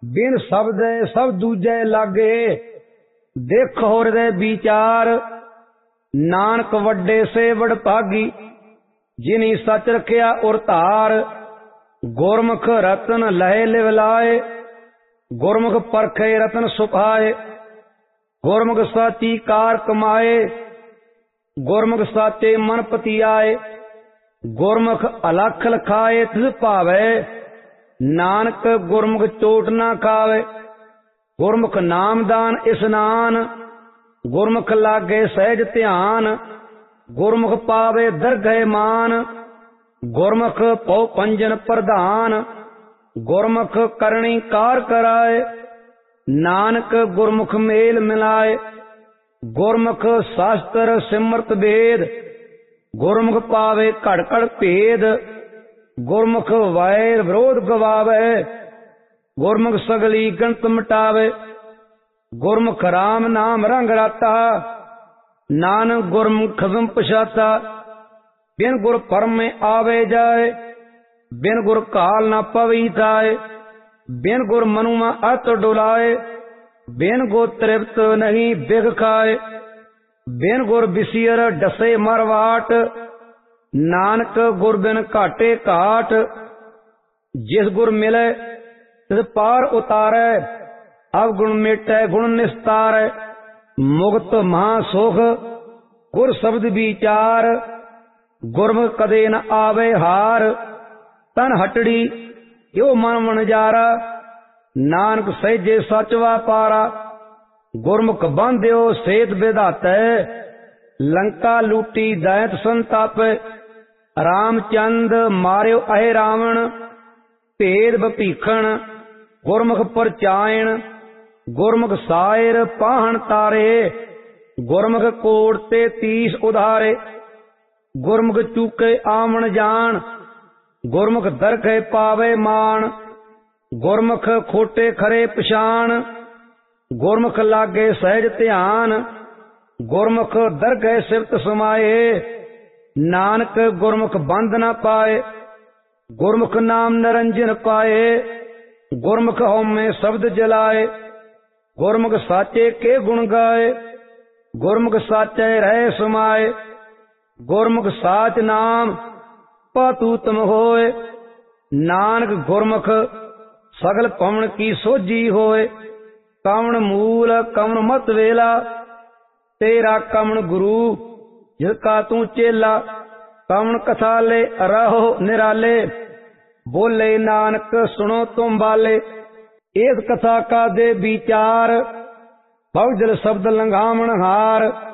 बिन शब्द सब दूजे लागे, देखो हृदय विचार। नानक वड्डे से वड भागी, जिनी सच रखिया उर धार। गुरमुख रतन लहे लिव लाए, गुरमुख परखे रतन सुखाए। गुरमुख साची कार कमाए, गुरमुख साचे मन पतियाए। गुरमुख अलख लखाए तिस भावे, नानक गुरमुख चोट ना खावे। गुरमुख नामदान स्नान, गुरमुख लागे सहज ध्यान। गुरमुख पावे दरगह मान, गुरमुख पौ पंजन प्रधान। गुरमुख करणी कार कराए, नानक गुरमुख मेल मिलाए। गुरमुख शास्त्र सिमरत वेद, गुरमुख पावे घड़ घड़ भेद। गुरमुख वैर विरोध गवावे, गुरमुख सगली गणत मिटावे। गुरमुख राम नाम रंग राता, नानक गुरमुख खसम पछाता। बिन गुर परम में आवे जाए, बिन गुर काल ना पवी थाए। बिन गुर मनुमा अत डुलाए, बिन गुर तृप्त नहीं बिग खाए। बिन गुर बिसियर डसे मरवाट, नानक गुर बिन घाटे घाट। जिस गुर मिले तिस पार उतारे, अवगुण मेटे गुण निस्तारे। मुक्त महासुख गुर शब्द विचार, गुरमुख कदे न आवे हार। तन हटड़ी यो मन वणजारा, नानक सहजे सच वापारा। गुरमुख बांध्यो सेत विधाते, लंका लूटी दैत संतापे। रामचंद मारियो अहे रावण, भेद भीखण गुरमुख परचायण। गुरमुख सायर पाहन तारे, गुरमुख कोट ते 30 उधारे। गुरमुख चूके आमन जान, गुरमुख दरखे पावे मान। गुरमुख खोटे खरे पछाण, गुरमुख लागे सहज ध्यान। गुरमुख दरगह सिफत समाए, नानक गुरमुख बंद न पाए। गुरमुख नाम निरंजन पाए, गुरमुख हउमय शब्द जलाए। गुरमुख साचे के गुण गाए, गुरमुख साचे रहे समाए। गुरमुख साच नाम पातूतम होए, नानक गुरमुख सगल पवन की सोझी होए। कवन मूल कवन मत वेला, तेरा कवन गुरु जिसका तू चेला। कवन कथा ले रहो निराले, बोले नानक सुनो तुम बाले। इस कथा का दे विचार, बहुजल शब्द लंघामण हार।